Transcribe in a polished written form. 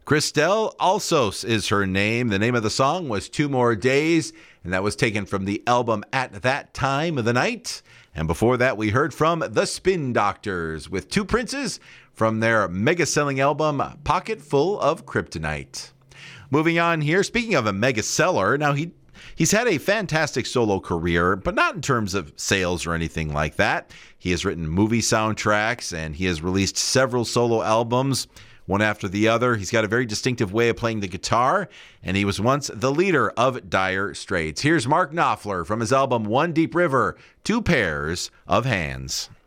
Christelle Alsos is her name. The name of the song was Two More Days, and that was taken from the album At That Time of the Night. And before that, we heard from the Spin Doctors with Two Princes from their mega-selling album Pocket Full of Kryptonite. Moving on here, speaking of a mega-seller, now he's had a fantastic solo career, but not in terms of sales or anything like that. He has written movie soundtracks, and he has released several solo albums, one after the other. He's got a very distinctive way of playing the guitar, and he was once the leader of Dire Straits. Here's Mark Knopfler from his album One Deep River, Two Pairs of Hands.